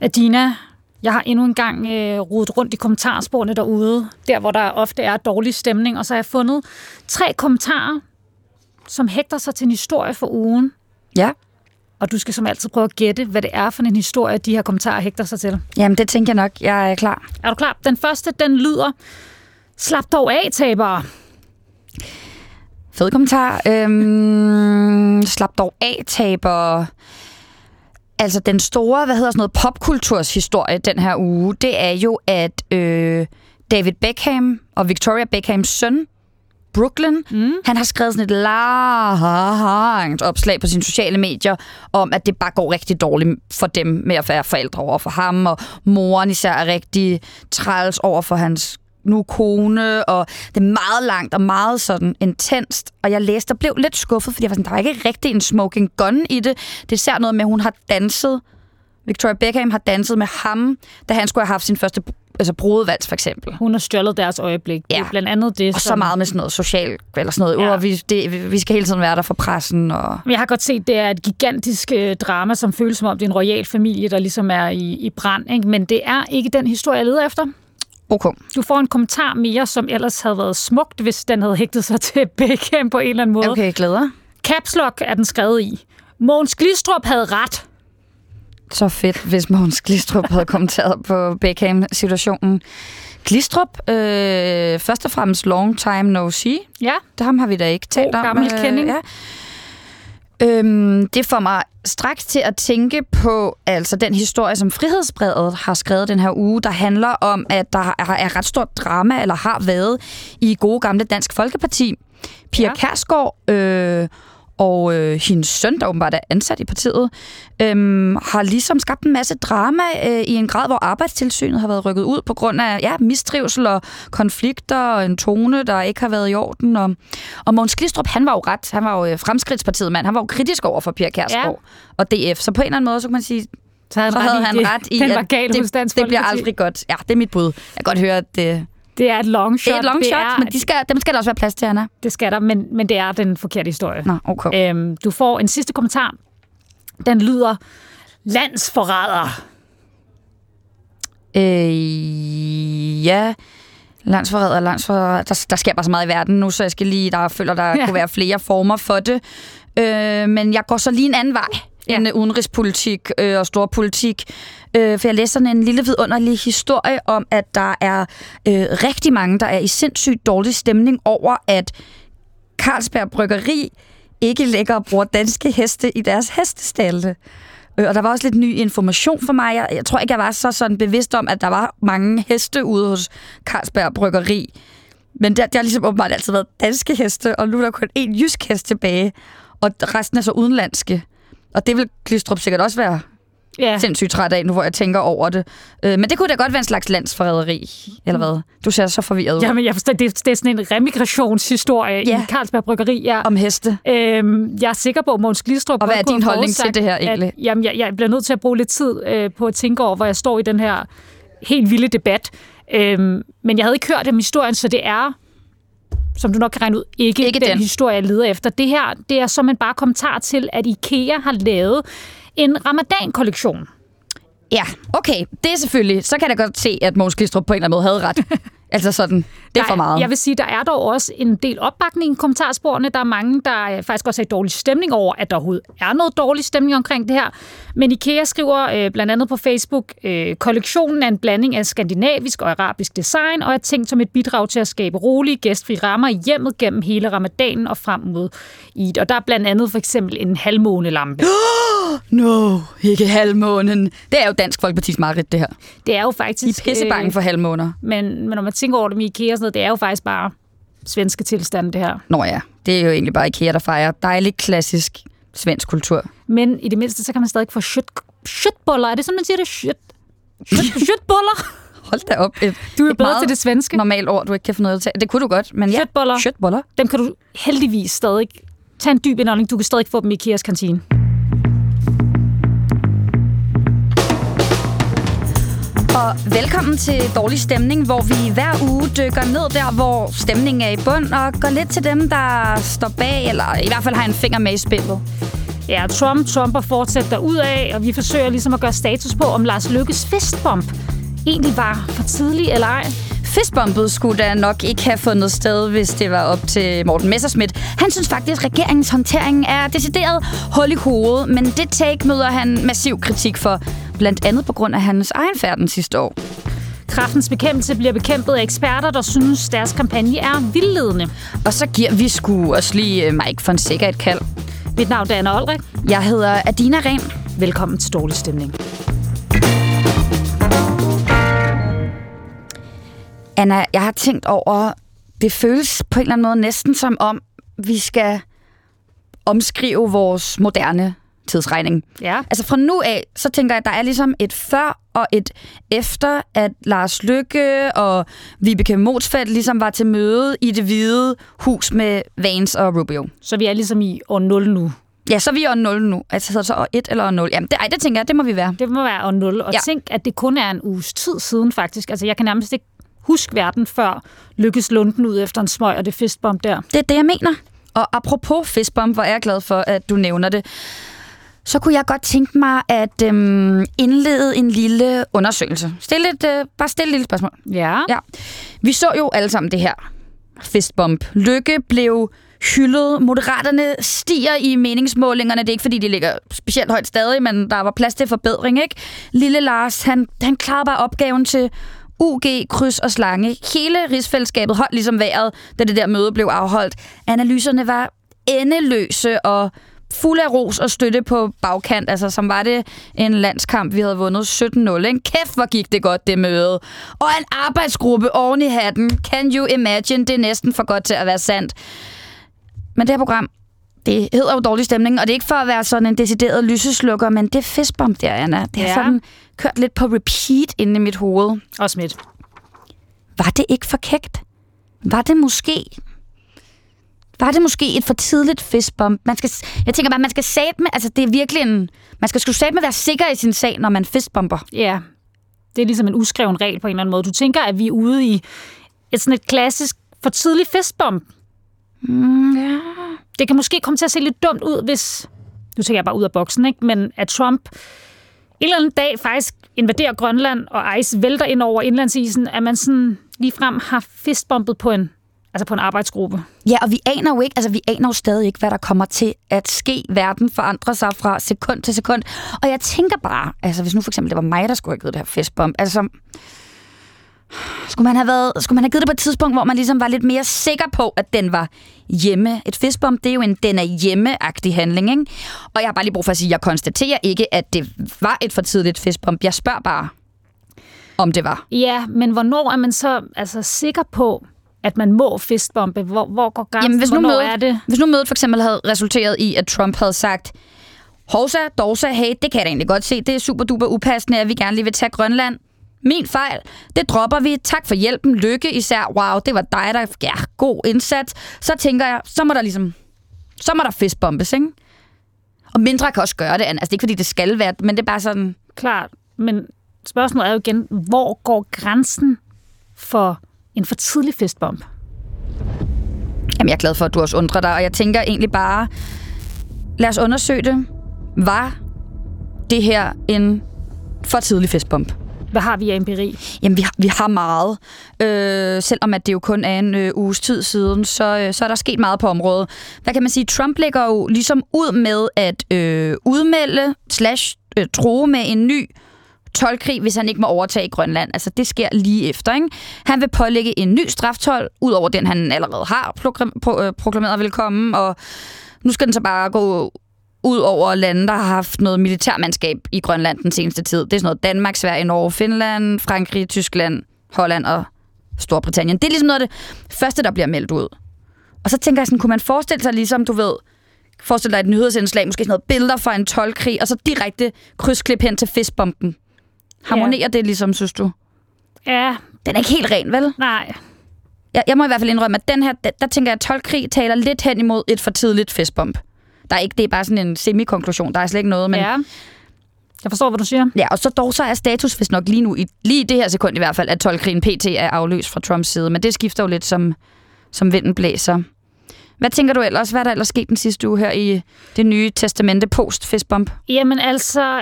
Adina, jeg har endnu en gang rodet rundt i kommentarsporene derude, der hvor der ofte er dårlig stemning, og så har jeg fundet 3 kommentarer, som hægter sig til en historie for ugen. Ja. Og du skal som altid prøve at gætte, hvad det er for en historie, de her kommentarer hægter sig til. Jamen, det tænker jeg nok. Jeg er klar. Er du klar? Den første, den lyder: slap dog af, tabere. Fed kommentar. Slap dog af, tabere. Altså, den store, popkulturshistorie den her uge, det er jo, at David Beckham og Victoria Beckhams søn, Brooklyn, han har skrevet sådan et langt opslag på sine sociale medier om, at det bare går rigtig dårligt for dem med at være forældre over for ham, og moren især er rigtig træls over for hans nu kone, og det er meget langt og meget sådan intenst, og jeg læste og blev lidt skuffet, fordi jeg var sådan, der var ikke rigtig en smoking gun i det. Det er især noget med, at hun har danset, Victoria Beckham har danset med ham, da han skulle have haft sin første brudevals, for eksempel. Hun har stjålet deres øjeblik. Ja. Det er blandt andet det, og så meget med sådan noget social, eller sådan noget. Ja. Vi skal hele tiden være der for pressen. Og jeg har godt set, det er et gigantisk drama, som føles som om, det er en royal familie, der ligesom er i brand. Ikke? Men det er ikke den historie, jeg leder efter. Okay. Du får en kommentar mere, som ellers havde været smukt, hvis den havde hægtet sig til Beckham på en eller anden måde. Okay, glæder. Caps Lock er den skrevet i. Mogens Glistrup havde ret. Så fedt, hvis Mogens Glistrup havde kommenteret på Beckham-situationen. Glistrup, først og fremmest long time no see. Ja. Det ham har vi da ikke talt om. Gammel kending. Ja. Det får mig straks til at tænke på altså den historie, som Frihedsbrevet har skrevet den her uge, der handler om, at der er ret stort drama, eller har været, i gode gamle Dansk Folkeparti. Pia Kjærsgaard og hendes søn, der åbenbart er ansat i partiet, har ligesom skabt en masse drama i en grad, hvor Arbejdstilsynet har været rykket ud på grund af mistrivsel og konflikter og en tone, der ikke har været i orden. Og Mogens Glistrup, han var jo ret. Han var jo Fremskridtspartiet mand. Han var jo kritisk over for Pia Kjærsgaard og DF. Så på en eller anden måde, så kan man sige, så havde han ret i, at det bliver aldrig godt. Ja, det er mit bud. Jeg kan godt høre, at det er et long shot. Det er et long shot, men dem skal der også være plads til, Anna. Det skal der, men det er den forkerte historie. Nå, okay. Du får en sidste kommentar. Den lyder: landsforræder. Ja, landsforræder. Der sker bare så meget i verden nu, så jeg skal lige, føler, der kunne være flere former for det. Men jeg går så lige en anden vej end udenrigspolitik og storpolitik. For jeg læser sådan en lille vidunderlig historie om, at der er rigtig mange, der er i sindssygt dårlig stemning over, at Carlsberg Bryggeri ikke lægger og bruger danske heste i deres hestestalle. Og der var også lidt ny information for mig. Jeg tror ikke, jeg var sådan bevidst om, at der var mange heste ude hos Carlsberg Bryggeri. Men det har ligesom åbenbart altid været danske heste, og nu er der kun én jysk hest tilbage, og resten er så udenlandske. Og det vil Glistrup sikkert også være sindssygt træt af, nu hvor jeg tænker over det. Men det kunne da godt være en slags landsforræderi, eller hvad? Du ser så forvirret ud. Jamen, jeg forstår, det er sådan en remigrationshistorie i Carlsberg Bryggeri. Ja. Om heste. Jeg er sikker på, at Mogens Glistrup... Og hvad er din holdning til det her egentlig? Jeg bliver nødt til at bruge lidt tid på at tænke over, hvor jeg står i den her helt vilde debat. Men jeg havde ikke hørt om historien, så det er, som du nok kan regne ud, ikke den historie, jeg leder efter. Det her, det er som en bare kommentar til, at IKEA har lavet en Ramadan-kollektion. Ja, okay. Det er selvfølgelig. Så kan jeg godt se, at Mogens Glistrup på en eller anden måde havde ret. Altså sådan, det er for meget. Jeg vil sige, der er dog også en del opbakning i kommentarsporene. Der er mange, der faktisk også har dårlig stemning over, at der overhovedet er noget dårlig stemning omkring det her. Men IKEA skriver blandt andet på Facebook, kollektionen er en blanding af skandinavisk og arabisk design, og er tænkt som et bidrag til at skabe rolige, gæstfri rammer i hjemmet gennem hele ramadanen og frem mod Eid. Og der er blandt andet for eksempel en halvmånelampe. No, ikke halvmånen. Det er jo Dansk Folkepartis mareridt, det her. Det er jo faktisk... I er pissebange for halvmåner. Men når man tænker over det med IKEA og sådan noget, det er jo faktisk bare svenske tilstande, det her. Nå ja, det er jo egentlig bare IKEA, der fejrer dejlig, klassisk svensk kultur. Men i det mindste, så kan man stadig få shitboller. Er det sådan, man siger det? Shitboller? Hold da op. Du er bedre til det svenske. Normalt ord, du ikke kan få noget til. Det kunne du godt, men ja. Shitboller. Dem kan du heldigvis stadig tage en dyb indånding. Du kan stadig få dem i IKEAs kantine. Og velkommen til Dårlig Stemning, hvor vi hver uge dykker ned der, hvor stemningen er i bund, og går lidt til dem, der står bag, eller i hvert fald har en finger med i spillet. Ja, Trump og fortsætter derudad, og vi forsøger ligesom at gøre status på, om Lars Løkkes fistbump egentlig var for tidlig eller ej. Fistbumpet skulle da nok ikke have fundet sted, hvis det var op til Morten Messerschmidt. Han synes faktisk, at regeringens håndtering er decideret hul i hovedet, men det take møder han massiv kritik for, blandt andet på grund af hans egen færden sidste år. Kræftens bekæmpelse bliver bekæmpet af eksperter, der synes, deres kampagne er vildledende. Og så giver vi sgu også lige Mike Fonseca et kald. Mit navn er Anna Olrik. Jeg hedder Adina Ren. Velkommen til Dårlig Stemning. Anna, jeg har tænkt over, det føles på en eller anden måde næsten som om, vi skal omskrive vores moderne tidsregning. Ja. Altså fra nu af, så tænker jeg, at der er ligesom et før og et efter, at Lars Løkke og Vibeke Motsfeldt ligesom var til møde i Det Hvide Hus med Vance og Rubio. Så vi er ligesom i år 0 nu. Ja, så er vi år 0 nu. Altså så år 1 eller år 0. Jamen, det tænker jeg, det må vi være. Det må være år 0. Og tænk, at det kun er en uges tid siden faktisk. Altså jeg kan nærmest ikke huske verden før Lykkes lunden ud efter en smøg og det fistbump der. Det er det, jeg mener. Og apropos fistbump, hvor er jeg glad for, at du nævner det, så kunne jeg godt tænke mig at indlede en lille undersøgelse. Bare stille et lille spørgsmål. Ja. Vi så jo alle sammen det her fistbump. Lykke blev hyldet. Moderaterne stiger i meningsmålingerne. Det er ikke, fordi de ligger specielt højt stadig, men der var plads til forbedring, ikke? Lille Lars, han klarede bare opgaven til UG, kryds og slange. Hele rigsfællesskabet holdt ligesom vejret, da det der møde blev afholdt. Analyserne var endeløse og fuld af ros og støtte på bagkant. Altså, som var det en landskamp, vi havde vundet 17-0. Ikke? Kæft, hvor gik det godt, det møde. Og en arbejdsgruppe oven i hatten. Can you imagine? Det er næsten for godt til at være sandt. Men det her program, det hedder jo Dårlig Stemning, og det er ikke for at være sådan en decideret lyseslukker, men det fistbump der, Anna, det har sådan kørt lidt på repeat inde i mit hoved. Og Smidt. Var det ikke for kægt? Var det måske et for tidligt fistbump? Jeg tænker bare, man skal satme, altså det er virkelig man skal sgu satme være sikker i sin sag, når man fistbumper. Ja, det er ligesom en uskreven regel på en eller anden måde. Du tænker, at vi er ude i et klassisk for tidligt fistbump. Ja. Det kan måske komme til at se lidt dumt ud, hvis, nu tænker jeg bare ud af boksen, ikke? Men at Trump en eller anden dag faktisk invaderer Grønland, og ice vælter ind over indlandsisen, at man sådan ligefrem har fistbumpet på en arbejdsgruppe. Ja, og vi aner jo stadig ikke, hvad der kommer til at ske. Verden forandrer sig fra sekund til sekund. Og jeg tænker bare, altså hvis nu for eksempel det var mig, der skulle have givet det her fistbump, altså skulle man have givet det på et tidspunkt, hvor man ligesom var lidt mere sikker på, at den var hjemme. Et fistbump, det er jo en den er hjemme-agtig handling, ikke? Og jeg har bare lige brug for at sige, at jeg konstaterer ikke, at det var et for tidligt fistbump. Jeg spørger bare, om det var. Ja, men hvornår er man så sikker på, at man må fistbumpe? Hvor går grænsen? Jamen, hvis nu mødet for eksempel havde resulteret i, at Trump havde sagt, hovsa, dorsa, hey, det kan jeg da egentlig godt se, det er super duper upassende, at vi gerne lige vil tage Grønland. Min fejl, det dropper vi. Tak for hjælpen, Lykke især. Wow, det var dig, der god indsats. Så tænker jeg, så må der fistbumpes, ikke? Og mindre kan også gøre det, altså det er ikke fordi, det skal være, men det er bare sådan. Klart, men spørgsmålet er jo igen, hvor går grænsen for en for tidlig fistbump? Jamen, jeg er glad for, at du også undrer dig, og jeg tænker egentlig bare, lad os undersøge det. Var det her en for tidlig fistbump? Hvad har vi af empiri? Jamen, vi har meget. Selvom at det jo kun er en uges tid siden, så er der sket meget på området. Hvad kan man sige? Trump lægger jo ligesom ud med at udmelde / true med en ny toldkrig, hvis han ikke må overtage Grønland. Altså, det sker lige efter, ikke? Han vil pålægge en ny straftold, ud over den, han allerede har proklameret velkommen, og nu skal den så bare gå ud over lande, der har haft noget militærmandskab i Grønland den seneste tid. Det er sådan noget Danmark, Sverige, Norge, Finland, Frankrig, Tyskland, Holland og Storbritannien. Det er ligesom noget af det første, der bliver meldt ud. Og så tænker jeg sådan, kunne man forestille sig ligesom, forestille dig et nyhedsindslag, måske sådan noget billeder fra en toldkrig, og så direkte krydsklip hen til fistbumpen. Harmonerer det ligesom, synes du? Ja. Den er ikke helt ren, vel? Nej. Jeg må i hvert fald indrømme, at den her, der tænker jeg, at toldkrig taler lidt hen imod et for tidligt fistbump. Det er bare sådan en semikonklusion. Der er slet ikke noget, men ja. Jeg forstår, hvad du siger. Ja, og så er status vist nok lige nu, lige i det her sekund i hvert fald, at toldkrigen PT er afløst fra Trumps side. Men det skifter jo lidt, som vinden blæser. Hvad tænker du ellers? Hvad er der ellers sket den sidste uge her i det nye testamente post-fistbump? Jamen altså,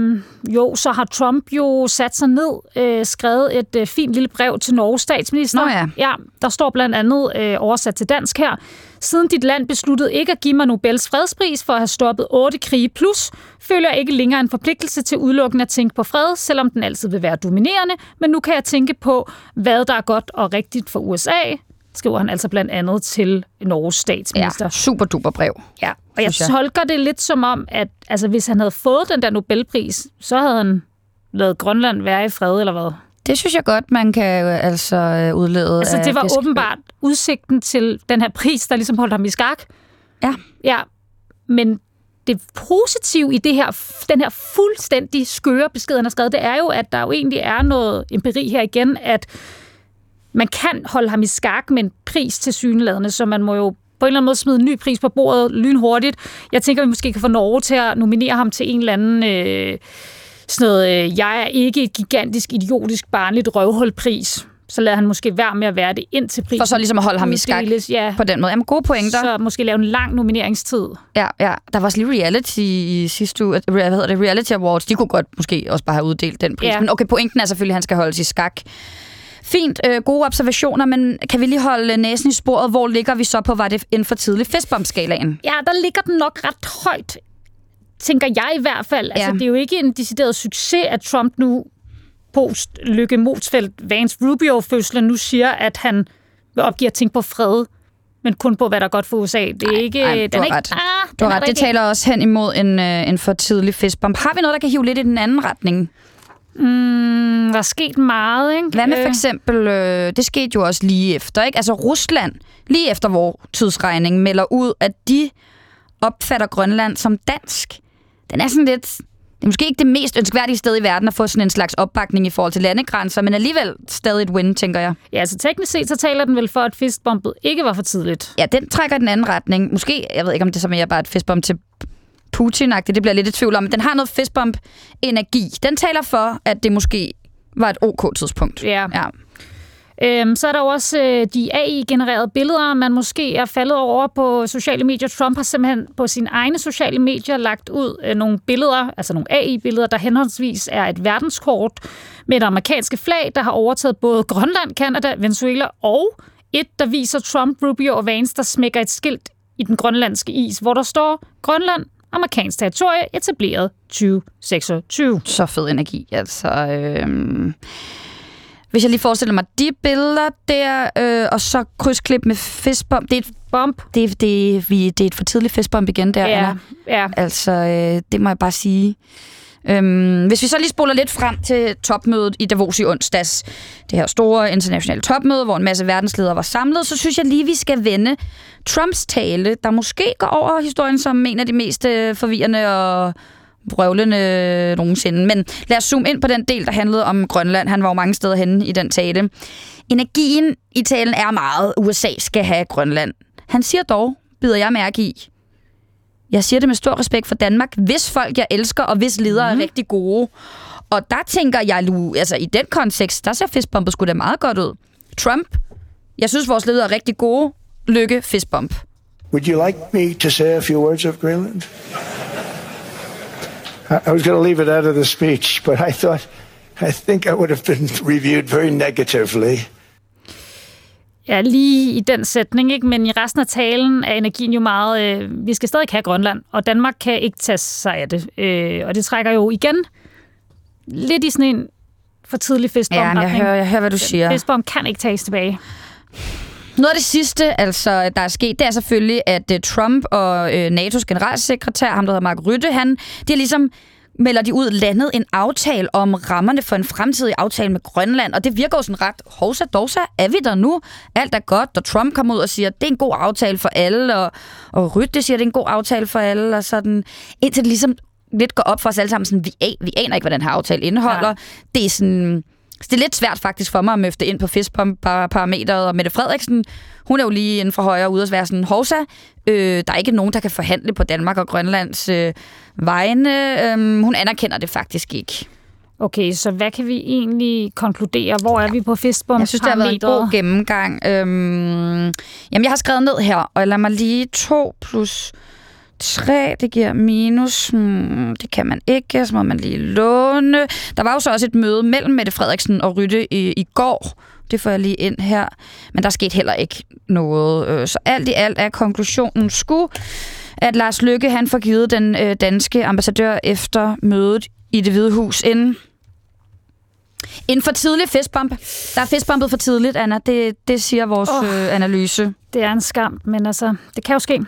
så har Trump jo sat sig ned, skrevet et fint lille brev til Norges statsminister. Nå ja. Ja, der står blandt andet oversat til dansk her. Siden dit land besluttede ikke at give mig Nobels fredspris for at have stoppet 8 krige plus, føler jeg ikke længere en forpligtelse til udelukkende at tænke på fred, selvom den altid vil være dominerende, men nu kan jeg tænke på, hvad der er godt og rigtigt for USA, skriver han altså blandt andet til Norges statsminister. Ja, super duper brev. Ja, og jeg tolker det lidt som om, at altså, hvis han havde fået den der Nobelpris, så havde han ladet Grønland være i fred, eller hvad? Det synes jeg godt, man kan udlede. Altså, det var åbenbart udsigten til den her pris, der ligesom holdt ham i skak. Ja. Ja, men det positive i den her fuldstændig skøre besked, han har skrevet, det er jo, at der jo egentlig er noget empiri her igen, at man kan holde ham i skak med en pris til syneladende, så man må jo på en eller anden måde smide en ny pris på bordet lynhurtigt. Jeg tænker, vi måske kan få Norge til at nominere ham til en eller anden sådan noget, jeg er ikke et gigantisk, idiotisk, barnligt røvhulpris. Så lader han måske være med at være det indtil prisen. For så ligesom at holde ham i skak på den måde. Jamen, gode pointer. Så måske lave en lang nomineringstid. Ja. Der var også lige reality i sidste uge. Hvad hedder det? Reality Awards. De kunne godt måske også bare have uddelt den pris. Ja. Men okay, pointen er selvfølgelig, at han skal holdes i skak. Fint, gode observationer, men kan vi lige holde næsen i sporet? Hvor ligger vi så på, var det inden for tidlig fistbump-skalaen? Ja, der ligger den nok ret højt, tænker jeg i hvert fald. Altså, det er jo ikke en decideret succes, at Trump nu post-Lykke Motsfeldt Vance Rubio-fødslen nu siger, at han vil opgive at tænke på fred, men kun på, hvad der er godt for USA. Det er ikke... Du har ret. Det taler også hen imod en for tidlig fistbump. Har vi noget, der kan hive lidt i den anden retning? Der er sket meget, ikke? Hvad med for eksempel, det skete jo også lige efter, ikke? Altså Rusland, lige efter vores tidsregning, melder ud, at de opfatter Grønland som dansk. Den er sådan lidt... Det er måske ikke det mest ønskværdige sted i verden at få sådan en slags opbakning i forhold til landegrænser, men alligevel stadig et win, tænker jeg. Ja, så teknisk set, så taler den vel for, at fistbumpet ikke var for tidligt. Ja, den trækker den anden retning. Måske, jeg ved ikke, om det så mere bare et fistbump til Putin-agtigt, det bliver lidt i tvivl om, men den har noget fistbump-energi. Den taler for, at det måske var et OK-tidspunkt. Ja. Så er der også de AI-genererede billeder, man måske er faldet over på sociale medier. Trump har simpelthen på sine egne sociale medier lagt ud nogle billeder, altså nogle AI-billeder, der henholdsvis er et verdenskort med et amerikanske flag, der har overtaget både Grønland, Canada, Venezuela og et, der viser Trump, Rubio og Vance, der smækker et skilt i den grønlandske is, hvor der står Grønland, amerikansk territorie, etableret 2026. Så fed energi, altså. Hvis jeg lige forestiller mig de billeder der, og så krydsklip med fistbump. Det er et bump. Det er et for tidligt fistbump igen der, ja, Anna. Ja. Altså, det må jeg bare sige. Hvis vi så lige spoler lidt frem til topmødet i Davos i onsdags, det her store internationale topmøde, hvor en masse verdensledere var samlet, så synes jeg lige, vi skal vende Trumps tale, der måske går over historien som en af de mest forvirrende og brøvlende nogensinde. Men lad os zoome ind på den del, der handlede om Grønland. Han var jo mange steder henne i den tale. Energien i talen er meget, USA skal have Grønland. Han siger dog, bider jeg mærke i, jeg siger det med stor respekt for Danmark, hvis folk jeg elsker, og hvis ledere er rigtig gode. Og der tænker jeg, altså i den kontekst, der ser fistbumpet sgu da meget godt ud. Trump, jeg synes vores ledere er rigtig gode. Lykke, fistbump. Would you like me to say a few words of Greenland? I was going to leave it out of the speech, but I think I would have been reviewed very negatively. Ja, lige i den sætning, ikke? Men i resten af talen er energien jo meget, vi skal stadig have Grønland, og Danmark kan ikke tage sig af det. Og det trækker jo igen lidt i sådan en for tidlig fistbump. Ja, jeg hører, hvad du siger. Fistbump kan ikke tages tilbage. Noget af det sidste, altså, der er sket, det er selvfølgelig, at Trump og NATO's generalsekretær, ham der hedder Mark Rutte, de har ligesom melder de ud, landet en aftale om rammerne for en fremtidig aftale med Grønland, og det virker jo sådan ret, hovsa dovsa, er vi der nu? Alt er godt, og Trump kommer ud og siger, det er en god aftale for alle, og Rutte siger, det er en god aftale for alle, og sådan, indtil det ligesom lidt går op for os alle sammen, sådan, vi aner ikke, hvad den her aftale indeholder. Ja. Det er sådan... Så det er lidt svært faktisk for mig at møfte ind på fistbump-parameteret, og Mette Frederiksen, hun er jo lige inden for højre ude at være sådan, hovsa, der er ikke nogen, der kan forhandle på Danmark og Grønlands vegne. Hun anerkender det faktisk ikke. Okay, så hvad kan vi egentlig konkludere? Hvor er vi på fistbump? Jeg synes, det har været en god gennemgang. Jamen, jeg har skrevet ned her, og lad mig lige 2 + 3, det giver minus. Det kan man ikke, så må man lige låne. Der var jo så også et møde mellem Mette Frederiksen og Rutte i går. Det får jeg lige ind her. Men der skete heller ikke noget. Så alt i alt er konklusionen at Lars Løkke han får givet den danske ambassadør efter mødet i Det Hvide Hus en for tidlig fistbump. Der er fistbumpet for tidligt, Anna. Det siger vores analyse. Det er en skam, men altså, det kan jo ske.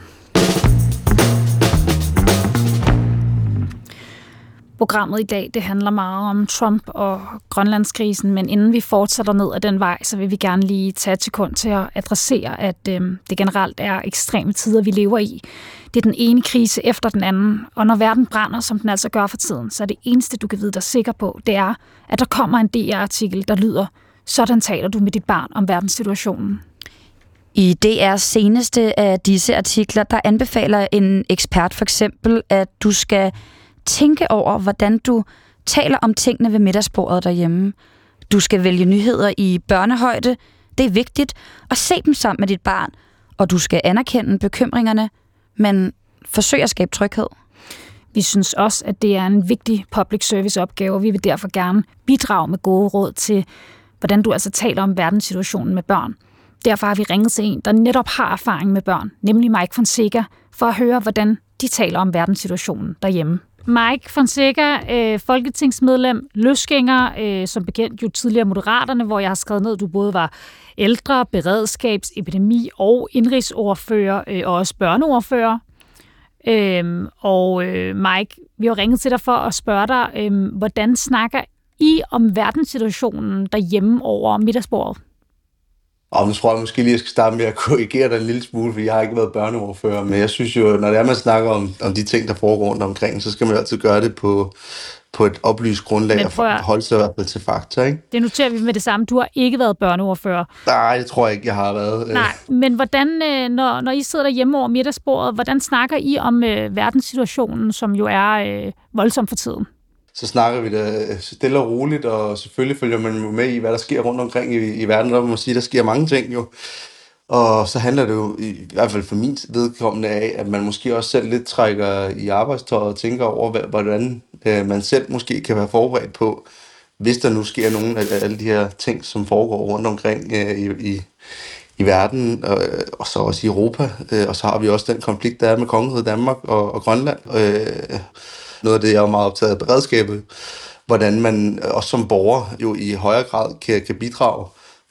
Programmet i dag, det handler meget om Trump og Grønlandskrisen, men inden vi fortsætter ned ad den vej, så vil vi gerne lige tage et sekund til at adressere, at det generelt er ekstreme tider, vi lever i. Det er den ene krise efter den anden, og når verden brænder, som den altså gør for tiden, så er det eneste, du kan vide dig sikker på, det er, at der kommer en DR-artikel, der lyder, sådan taler du med dit barn om verdenssituationen. I DR's seneste af disse artikler, der anbefaler en ekspert for eksempel, at du skal tænke over, hvordan du taler om tingene ved middagsbordet derhjemme. Du skal vælge nyheder i børnehøjde. Det er vigtigt at se dem sammen med dit barn, og du skal anerkende bekymringerne, men forsøg at skabe tryghed. Vi synes også, at det er en vigtig public service opgave, og vi vil derfor gerne bidrage med gode råd til, hvordan du altså taler om verdenssituationen med børn. Derfor har vi ringet til en, der netop har erfaring med børn, nemlig Mike Fonseca, for at høre, hvordan de taler om verdenssituationen derhjemme. Mike Fonseca, folketingsmedlem, løsgænger, som bekendt jo tidligere Moderaterne, hvor jeg har skrevet ned, at du både var ældre, beredskabs-, epidemi- og indrigsordfører, og også børneordfører. Mike, vi har ringet til dig for at spørge dig, hvordan snakker I om verdenssituationen derhjemme over middagsbordet? Og nu tror jeg måske lige, jeg skal starte med at korrigere dig en lille smule, for jeg har ikke været børneordfører, men jeg synes jo, når det er, man snakker om de ting, der foregår rundt omkring, så skal man altid gøre det på et oplyst grundlag og holde sig i hvert fald til fakta, ikke? Det noterer vi med det samme. Du har ikke været børneordfører. Nej, det tror jeg ikke, jeg har været. Nej, men hvordan, når I sidder derhjemme over middagsbordet, hvordan snakker I om verdenssituationen, som jo er voldsom for tiden? Så snakker vi da stille og roligt, og selvfølgelig følger man jo med i, hvad der sker rundt omkring i verden. Der må man sige, der sker mange ting jo. Og så handler det jo i hvert fald for min vedkommende af, at man måske også selv lidt trækker i arbejdstøjet og tænker over, hvordan man selv måske kan være forberedt på, hvis der nu sker nogle af alle de her ting, som foregår rundt omkring i verden, og så også i Europa. Og så har vi også den konflikt, der er med kongeriget Danmark og Grønland. Noget af det, jeg er meget optaget af beredskabet, hvordan man også som borger jo i højere grad kan bidrage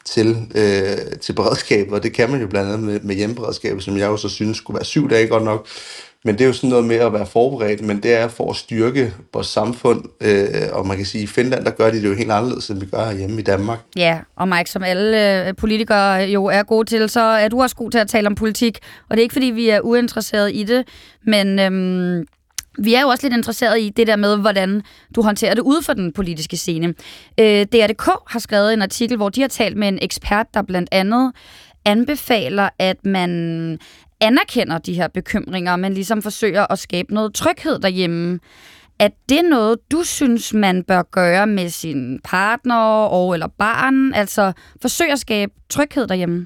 til beredskabet, og det kan man jo blandt andet med hjemmeberedskabet, som jeg jo så synes skulle være 7 dage godt nok. Men det er jo sådan noget med at være forberedt, men det er for at styrke vores samfund, og man kan sige, at i Finland, der gør de det jo helt anderledes, end vi gør herhjemme i Danmark. Ja, og Mike, som alle politikere jo er gode til, så er du også god til at tale om politik, og det er ikke, fordi vi er uinteresserede i det, men vi er jo også lidt interesserede i det der med, hvordan du håndterer det ude for den politiske scene. DRDK har skrevet en artikel, hvor de har talt med en ekspert, der blandt andet anbefaler, at man anerkender de her bekymringer, men ligesom forsøger at skabe noget tryghed derhjemme. Er det noget, du synes, man bør gøre med sin partner eller barn? Altså forsøge at skabe tryghed derhjemme?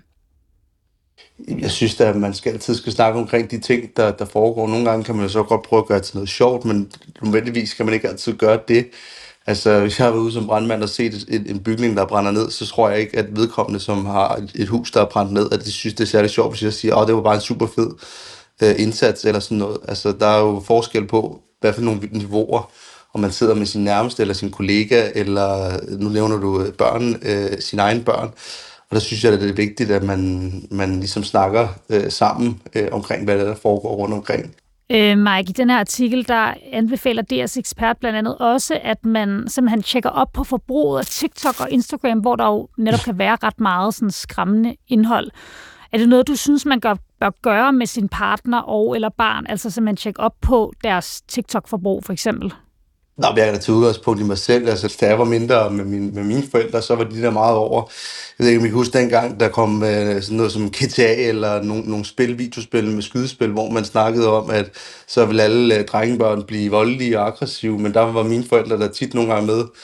Jeg synes da, at man altid skal snakke omkring de ting, der foregår. Nogle gange kan man jo så godt prøve at gøre det til noget sjovt, men nødvendigvis kan man ikke altid gøre det. Altså, hvis jeg har været ude som brandmand og set en bygning, der brænder ned, så tror jeg ikke, at vedkommende, som har et hus, der er brændt ned, at de synes, det er særlig sjovt, hvis jeg siger, det var bare en super fed indsats eller sådan noget. Altså, der er jo forskel på, hvad for nogle niveauer, om man sidder med sin nærmeste eller sin kollega, eller nu nævner du børn, sine egne børn. Og der synes jeg, at det er vigtigt, at man ligesom snakker sammen omkring, hvad der foregår rundt omkring. Mike, i den her artikel, der anbefaler DR's ekspert blandt andet også, at man simpelthen tjekker op på forbruget af TikTok og Instagram, hvor der jo netop kan være ret meget sådan skræmmende indhold. Er det noget, du synes, man bør gøre med sin partner eller barn? Altså simpelthen tjekke op på deres TikTok-forbrug, for eksempel? Nå, jeg er da til udgangspunkt i mig selv. Altså, da jeg var mindre med mine forældre, så var de der meget over. Jeg ved ikke, om I kan huske dengang, der kom sådan noget som GTA eller nogle videospil med skydespil, hvor man snakkede om, at så ville alle drengebørn blive voldelige og aggressive, men der var mine forældre der tit nogle gange med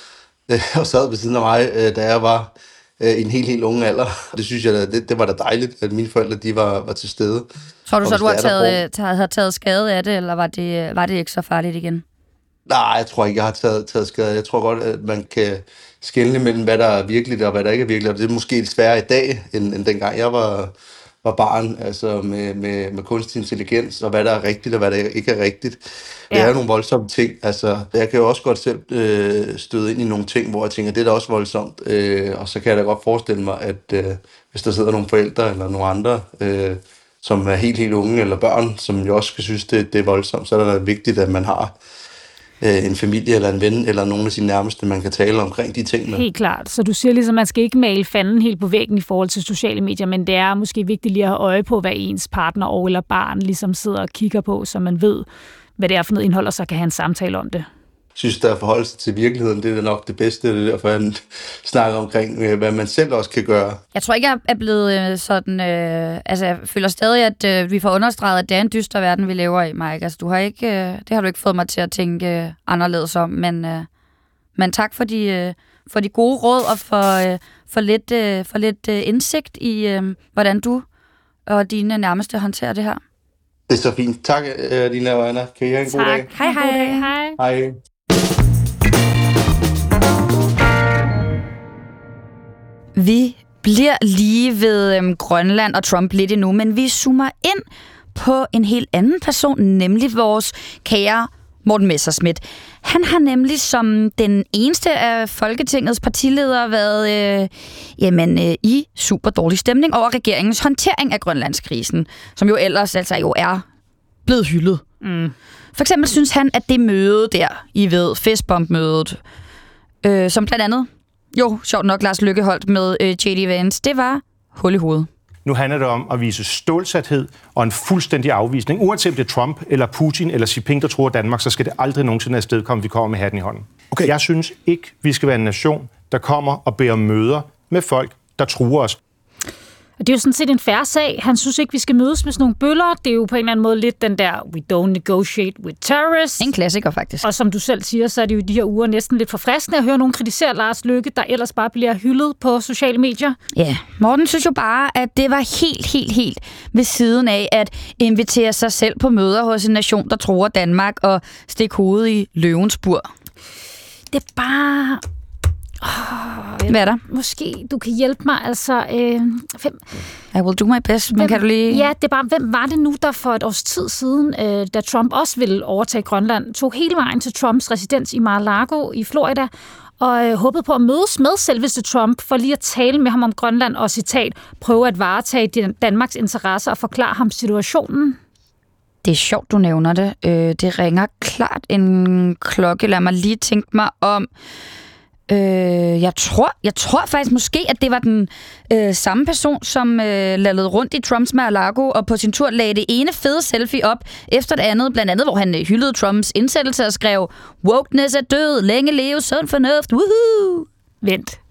og sad ved siden af mig, da jeg var i en helt unge alder. Det synes jeg, det var da dejligt, at mine forældre de var til stede. Tror du så, du har taget skade af det, eller var det ikke så farligt igen? Nej, jeg tror ikke, jeg har taget skade. Jeg tror godt, at man kan skelne mellem, hvad der er virkeligt og hvad der ikke er virkeligt. Og det er måske sværere i dag, end dengang jeg var barn, altså med kunstig intelligens, og hvad der er rigtigt og hvad der ikke er rigtigt. Det er jo nogle voldsomme ting. Altså, jeg kan jo også godt selv støde ind i nogle ting, hvor jeg tænker, det er da også voldsomt. Og så kan jeg da godt forestille mig, at hvis der sidder nogle forældre eller nogle andre, som er helt unge, eller børn, som jo også skal synes, det er voldsomt, så er det da vigtigt, at man har en familie eller en ven eller nogle af sine nærmeste, man kan tale omkring de ting med. Helt klart. Så du siger ligesom, at man skal ikke male fanden helt på væggen i forhold til sociale medier, men det er måske vigtigt lige at have øje på, hvad ens partner eller barn ligesom sidder og kigger på, så man ved, hvad det er for noget indhold, og så kan have en samtale om det. Jeg synes, der er forhold til virkeligheden, det er nok det bedste, det er derfor, jeg snakker omkring, hvad man selv også kan gøre. Jeg tror ikke, jeg er blevet sådan... altså, jeg føler stadig, at vi får understreget, at det er en dyster verden, vi lever i, Mike. Altså, det har du ikke fået mig til at tænke anderledes om, men tak for de gode råd og for lidt indsigt i, hvordan du og dine nærmeste håndterer det her. Det er så fint. Tak, Lina og Anna. Kan I have en god dag? Hej. Vi bliver lige ved Grønland og Trump lidt endnu, men vi zoomer ind på en helt anden person, nemlig vores kære Morten Messerschmidt. Han har nemlig som den eneste af Folketingets partiledere været i super dårlig stemning over regeringens håndtering af Grønlandskrisen, som jo ellers altså jo er blevet hyldet. For eksempel synes han, at det møde der, I ved, festbombmødet, som blandt andet, sjovt nok Lars Løkke holdt med J.D. Vance, det var hul i hovedet. Nu handler det om at vise stålsathed og en fuldstændig afvisning. Uanset om det er Trump eller Putin eller Xi Jinping, der tror Danmark, så skal det aldrig nogensinde afstedkomme, vi kommer med hatten i hånden. Okay. Jeg synes ikke, vi skal være en nation, der kommer og beder om møder med folk, der truer os. Det er jo sådan set en fair sag. Han synes ikke, vi skal mødes med sådan nogle bøller. Det er jo på en eller anden måde lidt den der, we don't negotiate with terrorists. En klassiker, faktisk. Og som du selv siger, så er det jo de her uger næsten lidt forfriskende at høre nogen kritisere Lars Løkke, der ellers bare bliver hyldet på sociale medier. Ja, Morten synes jo bare, at det var helt ved siden af at invitere sig selv på møder hos en nation, der truer Danmark og stikke hovedet i løvens bur. Det er bare... Hvad er der? Måske du kan hjælpe mig, altså... I will do my best, men kan du lige... Ja, det er bare, hvem var det nu, der for et års tid siden, da Trump også ville overtage Grønland, tog hele vejen til Trumps residens i Mar-a-Lago i Florida, og håbede på at mødes med selveste Trump, for lige at tale med ham om Grønland og, citat, prøve at varetage Danmarks interesser og forklare ham situationen? Det er sjovt, du nævner det. Det ringer klart en klokke. Lad mig lige tænke mig om... Jeg tror faktisk måske, at det var den samme person, som lavede rundt i Trumps Mar-a-Lago og på sin tur lagde det ene fede selfie op efter det andet, blandt andet, hvor han hyldede Trumps indsættelse og skrev, wokeness er død, længe leve, sund fornuft, woohoo! Vent.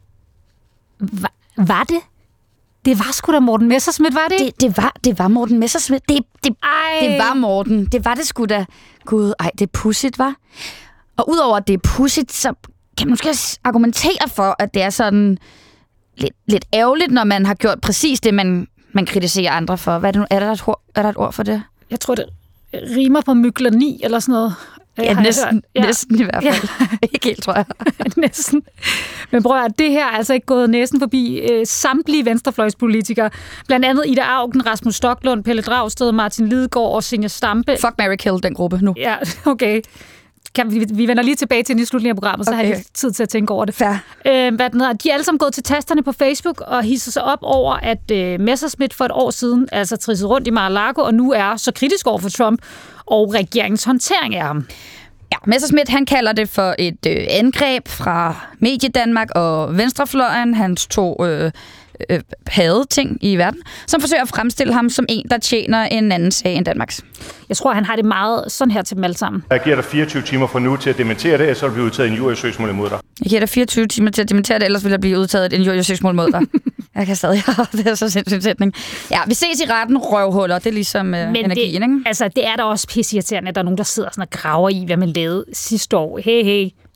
Var det? Det var sgu da Morten Messerschmidt, var det? Det var Morten Messerschmidt. Det var Morten. Det var det sgu da. Gud, det er pudsigt, var. Og udover at det er pudsigt, så kan man måske argumentere for, at det er sådan lidt ærgerligt, når man har gjort præcis det, man kritiserer andre for. Hvad er det nu? Er der et ord for det? Jeg tror, det rimer på myglani eller sådan noget. Ja, næsten i hvert fald. Ja. Ikke helt, tror jeg. Næsten. Men prøv at det her er altså ikke gået næsten forbi samtlige venstrefløjspolitikere. Blandt andet Ida Auken, Rasmus Stoklund, Pelle Dragsted, Martin Lidegaard og Zenia Stampe. Fuck, Mary Kill, den gruppe nu. Ja, okay. Vi vender lige tilbage til den i slutningen af programmet, så har jeg tid til at tænke over det. Fair. De er alle sammen gået til tasterne på Facebook og hisser sig op over, at Messerschmidt for et år siden altså trissede rundt i Mar-a-Lago, og nu er så kritisk over for Trump og regeringens håndtering af ham. Ja, Messerschmidt, han kalder det for et angreb fra Mediedanmark og Venstrefløjen, hans to hadede ting i verden, som forsøger at fremstille ham som en, der tjener en anden sag end Danmarks. Jeg tror, han har det meget sådan her til dem alle sammen. Jeg giver dig 24 timer fra nu til at dementere det, så vil der blive udtaget en injuriesøgsmål imod dig. Jeg giver dig 24 timer til at dementere det, ellers vil der blive udtaget et injuriesøgsmål mod dig. Jeg kan stadig det er så sindssygt sætning. Ja, vi ses i retten, røvhuller. Det er ligesom energien, ikke? Altså, det er da også pisseirriterende, at der er nogen, der sidder sådan og graver i, hvad man lavede sidste år. Hey,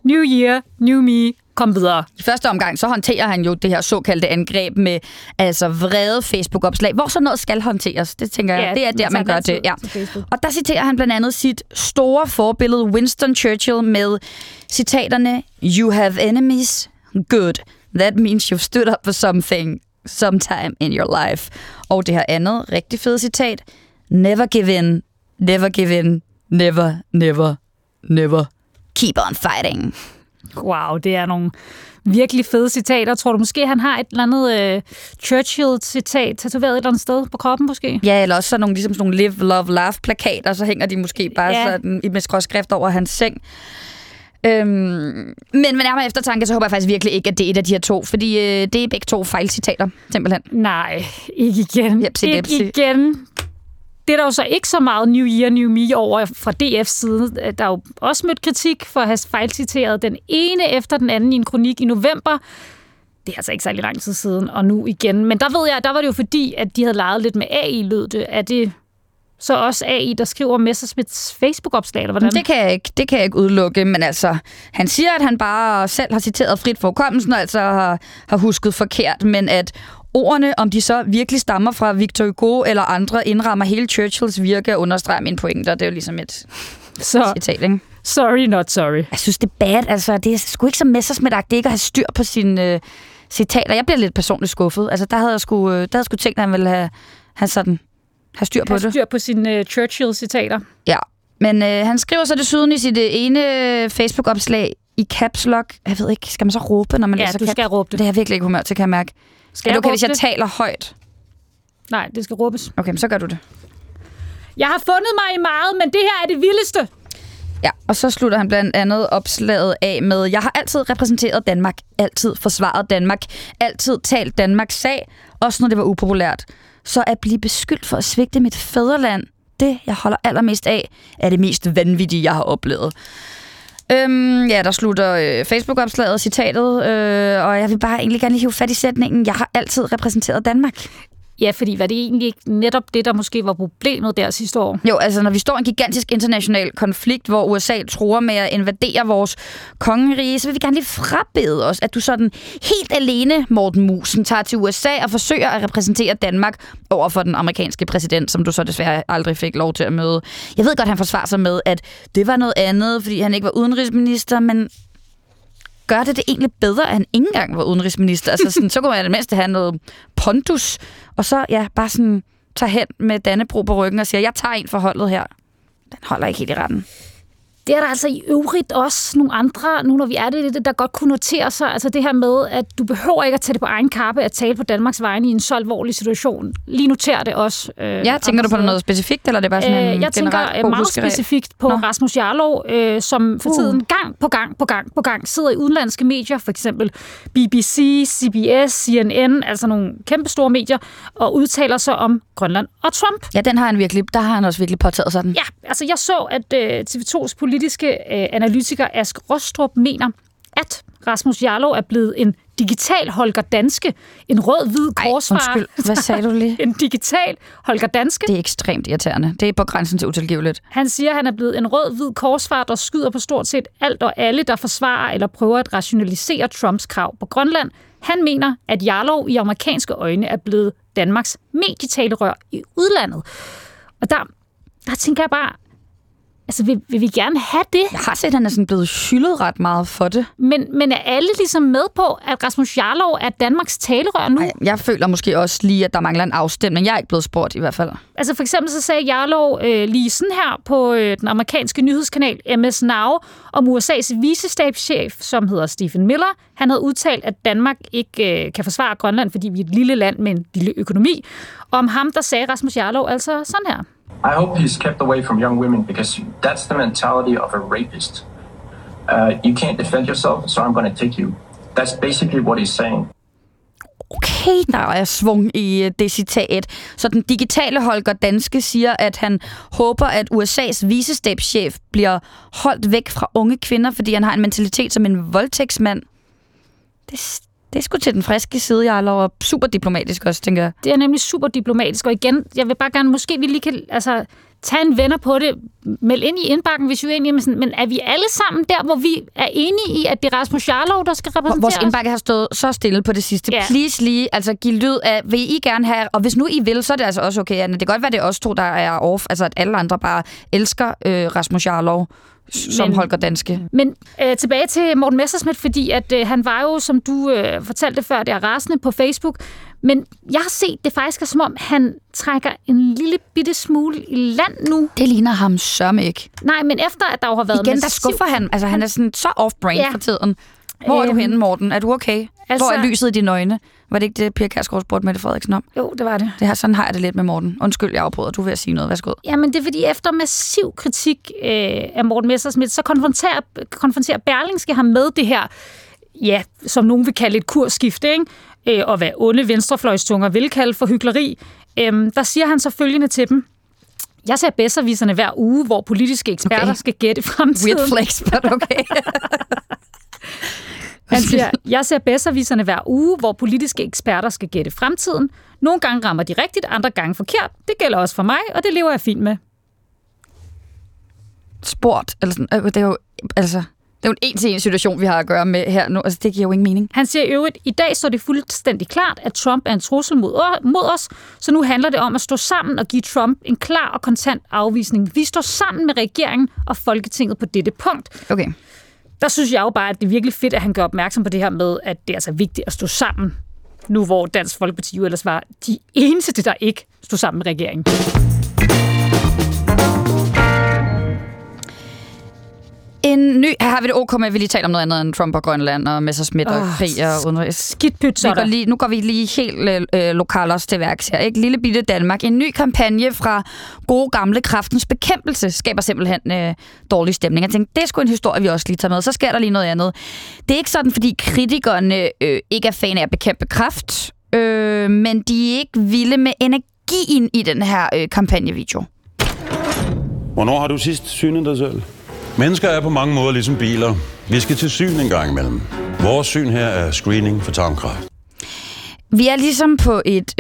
new year, new me, kom videre. I første omgang, så håndterer han jo det her såkaldte angreb med altså vrede Facebook-opslag, hvor sådan noget skal håndteres. Det tænker jeg, det er der, man gør det. Ja. Og der citerer han blandt andet sit store forbillede Winston Churchill med citaterne, "You have enemies? Good. That means you've stood up for something sometime in your life." Og det her andet rigtig fede citat, "Never give in, never give in, never, never, never. Keep on fighting." Wow, det er nogle virkelig fede citater. Tror du måske, han har et eller andet Churchill-citat tatoveret et eller andet sted på kroppen måske? Ja, eller også sådan nogle, ligesom sådan nogle Live, Love, Laugh-plakater, så hænger de måske bare sådan med skråskrift over hans seng. Men med nærmere eftertanke, så håber jeg faktisk virkelig ikke, at det er et af de her to, fordi det er begge to fejlcitater, simpelthen. Nej, ikke igen. Jepsi, ikke jepsi. igen. Det er der jo så ikke så meget New Year, New Me over fra DF's side. Der er jo også mødt kritik for at have fejlciteret den ene efter den anden i en kronik i november. Det er altså ikke særlig lang tid siden, og nu igen. Men der ved jeg, der var det jo fordi, at de havde leget lidt med AI, lød det. Er det så også AI, der skriver Messerschmidts Facebook-opslag, eller hvordan? Det kan jeg ikke udelukke, men altså, han siger, at han bare selv har citeret frit for hukommelsen, og altså har husket forkert, men at ordene, om de så virkelig stammer fra Victor Hugo eller andre, indrammer hele Churchills virke og understreger mine pointer. Det er jo ligesom et citat, ikke? Sorry, not sorry. Jeg synes, det er bad. Altså, det er sgu ikke så Messerschmidt-agtigt ikke at have styr på sine citater. Jeg bliver lidt personligt skuffet. Altså, der havde jeg sgu tænkt, at han ville have styr på det. Styr på sine Churchill-citater. Ja, men han skriver så desuden i sit ene Facebook-opslag i caps lock. Jeg ved ikke, skal man så råbe, når man læser caps? Ja, du skal råbe det. Det er jeg virkelig ikke humør til, kan jeg mærke. Skal jeg okay, hvis jeg det? taler højt? Nej, det skal råbes. Okay, men så gør du det. Jeg har fundet mig i meget, men det her er det vildeste. Ja, og så slutter han blandt andet opslaget af med, "Jeg har altid repræsenteret Danmark, altid forsvaret Danmark, altid talt Danmarks sag, også når det var upopulært. Så at blive beskyldt for at svigte mit fædreland, det jeg holder allermest af, er det mest vanvittige, jeg har oplevet." Der slutter Facebook-opslaget, citatet, og jeg vil bare egentlig gerne lige hive fat i sætningen, "Jeg har altid repræsenteret Danmark." Ja, fordi var det egentlig ikke netop det, der måske var problemet der sidste år? Jo, altså når vi står i en gigantisk international konflikt, hvor USA truer med at invadere vores kongerige, så vil vi gerne lige frabede os, at du sådan helt alene, Morten Musen, tager til USA og forsøger at repræsentere Danmark over for den amerikanske præsident, som du så desværre aldrig fik lov til at møde. Jeg ved godt, han forsvarer sig med, at det var noget andet, fordi han ikke var udenrigsminister, men gør det egentlig bedre, at han ikke engang var udenrigsminister? Altså sådan, så kunne man i det mindste have noget pondus, og så bare sådan tage hen med Dannebrog på ryggen og siger, "Jeg tager en for holdet her." Den holder ikke helt i retten. Det er der altså i øvrigt også nogle andre, nu når vi er det, der godt kunne notere sig. Altså det her med, at du behøver ikke at tage det på egen kappe at tale på Danmarks vegne i en så alvorlig situation. Lige noter det også. Tænker du på noget specifikt, eller er det bare sådan en jeg tænker meget specifikt på Rasmus Jarlov, som for tiden gang på gang sidder i udenlandske medier, for eksempel BBC, CBS, CNN, altså nogle kæmpe store medier, og udtaler sig om Grønland og Trump. Ja, der har han også virkelig påtaget sådan. Ja, altså jeg så, at TV2's politiske analytiker Ask Rostrup mener, at Rasmus Jarlov er blevet en digital Holger Danske, en rød-hvid korsfarer. Undskyld, hvad sagde du lige? En digital Holger Danske. Det er ekstremt irriterende. Det er på grænsen til utilgiveligt. Han siger, at han er blevet en rød-hvid korsfarer, der skyder på stort set alt og alle, der forsvarer eller prøver at rationalisere Trumps krav på Grønland. Han mener, at Jarlov i amerikanske øjne er blevet Danmarks medietalerør i udlandet. Og der tænker jeg bare, altså, vil vi gerne have det? Jeg har set, at han er sådan blevet hyldet ret meget for det. Men er alle ligesom med på, at Rasmus Jarlov er Danmarks talerør nu? Ej, jeg føler måske også lige, at der mangler en afstemning. Jeg er ikke blevet spurgt i hvert fald. Altså for eksempel så sagde Jarlov lige sådan her på den amerikanske nyhedskanal MS Now om USA's vicestabschef, som hedder Stephen Miller. Han havde udtalt, at Danmark ikke kan forsvare Grønland, fordi vi er et lille land med en lille økonomi. Og om ham, der sagde Rasmus Jarlov altså sådan her. I hope he's kept away from young women because that's the mentality of a rapist. You can't defend yourself, so I'm going to take you. That's basically what he's saying. Okay, der er svung i det citat. Så den digitale Holger Danske siger, at han håber, at USA's vicestabschef bliver holdt væk fra unge kvinder, fordi han har en mentalitet som en voldtægtsmand. Det er sgu til den friske side, jeg er super diplomatisk også, tænker jeg. Det er nemlig super diplomatisk, og igen, jeg vil bare gerne, måske vi lige kan tage en venner på det, meld ind i indbakken, hvis vi er enige, men er vi alle sammen der, hvor vi er enige i, at det er Rasmus Jarlov, der skal repræsentere Vores indbakke har stået så stille på det sidste. Ja. Please lige, giv lyd af, vil I gerne have, og hvis nu I vil, så er det altså også okay, Anna. Det kan godt være, det er os to, der er off, at alle andre bare elsker Rasmus Jarlov som Holger Danske. Men tilbage til Morten Messerschmidt, fordi at han var jo, som du fortalte før, der rasende på Facebook, men jeg har set det faktisk, som om han trækker en lille bitte smule i land nu. Det ligner ham sørme ikke. Nej, men efter at der jo har været igen, der skuffer han. Han er sådan så off-brain for tiden. Hvor er du henne, Morten? Er du okay? Hvor er lyset i dine øjne? Var det ikke det, Pia Kjærsgaard spurgte Mette Frederiksen om? Jo, det var det. Sådan har jeg det lidt med Morten. Undskyld, jeg afbryder. Du vil sige noget. Værsgo. Jamen, det er fordi, efter massiv kritik af Morten Messerschmidt, så konfronterer Berlingske ham med det her, ja, som nogen vil kalde et kursskifte, ikke? Og hvad onde venstrefløjstunger vil kalde for hykleri. Der siger han så følgende til dem. Jeg ser bedserviserne hver uge, hvor politiske eksperter skal gætte fremtiden. Weird flex, but okay. Han siger, jeg ser bedserviserne hver uge, hvor politiske eksperter skal gætte fremtiden. Nogle gange rammer de rigtigt, andre gange forkert. Det gælder også for mig, og det lever jeg fint med. Sport, eller sådan, det er jo, det er jo en en-til-en situation, vi har at gøre med her nu. Det giver jo ingen mening. Han siger i øvrigt, i dag står det fuldstændig klart, at Trump er en trussel mod os, så nu handler det om at stå sammen og give Trump en klar og kontant afvisning. Vi står sammen med regeringen og Folketinget på dette punkt. Okay. Der synes jeg jo bare, at det er virkelig fedt, at han gør opmærksom på det her med, at det er altså vigtigt at stå sammen, nu hvor Dansk Folkeparti jo ellers var de eneste, der ikke stod sammen med regeringen. En ny... Her har vi det ok med, at vi lige taler om noget andet end Trump og Grønland og Messerschmidt og krig og udenrigs. Skidt pyt, så nu går vi lige helt lokalers til værks her. Ikke? Lille bitte Danmark. En ny kampagne fra gode gamle Kræftens Bekæmpelse skaber simpelthen dårlig stemning. Jeg tænkte, det er sgu en historie, vi også lige tager med. Så sker der lige noget andet. Det er ikke sådan, fordi kritikerne ikke er fan af at bekæmpe kræft, men de er ikke vilde med energien i den her kampagnevideo. Hvornår har du sidst synet dig selv? Mennesker er på mange måder ligesom biler. Vi skal til syn en gang imellem. Vores syn her er screening for tarmkræft. Vi er ligesom på et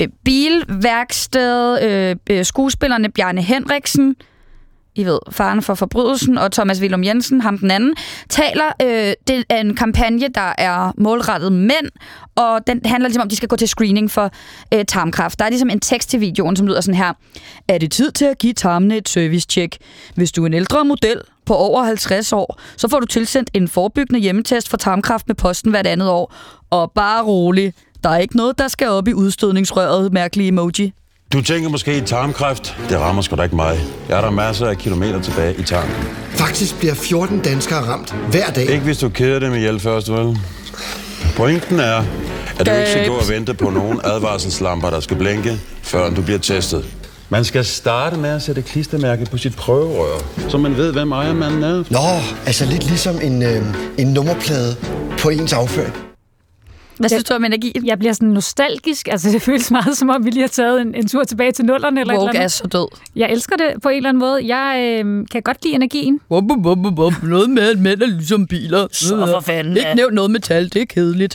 bilværksted. Skuespillerne Bjarne Henriksen, I ved, faren for forbrydelsen, og Thomas Willum Jensen, ham den anden, taler. Det er en kampagne, der er målrettet mænd, og den handler ligesom om, at de skal gå til screening for tarmkræft. Der er ligesom en tekst til videoen, som lyder sådan her. Er det tid til at give tarmene et service-check? Hvis du er en ældre model på over 50 år, så får du tilsendt en forebyggende hjemmetest for tarmkræft med posten hvert andet år. Og bare rolig, der er ikke noget, der skal op i udstødningsrøret, mærkelig emoji. Du tænker måske i tarmkræft. Det rammer sgu da ikke mig. Jeg er der masser af kilometer tilbage i tarmen. Faktisk bliver 14 danskere ramt hver dag. Ikke hvis du keder dem ihjel først, vel? Pointen er, at du ikke skal gå og vente på nogen advarselslamper, der skal blinke, før du bliver testet. Man skal starte med at sætte klistermærke på sit prøverør, så man ved, hvem ejermanden er. Nå, altså lidt ligesom en nummerplade på ens afføring. Hvad synes du om energien? Jeg bliver sådan nostalgisk. Altså, det føles meget som om, vi lige har taget en tur tilbage til nullerne. Eller Woke er så død. Jeg elsker det på en eller anden måde. Jeg kan godt lide energien. Noget med, at mænd er ligesom biler. Så for fanden. Ikke nævnt noget metal, det er kedeligt.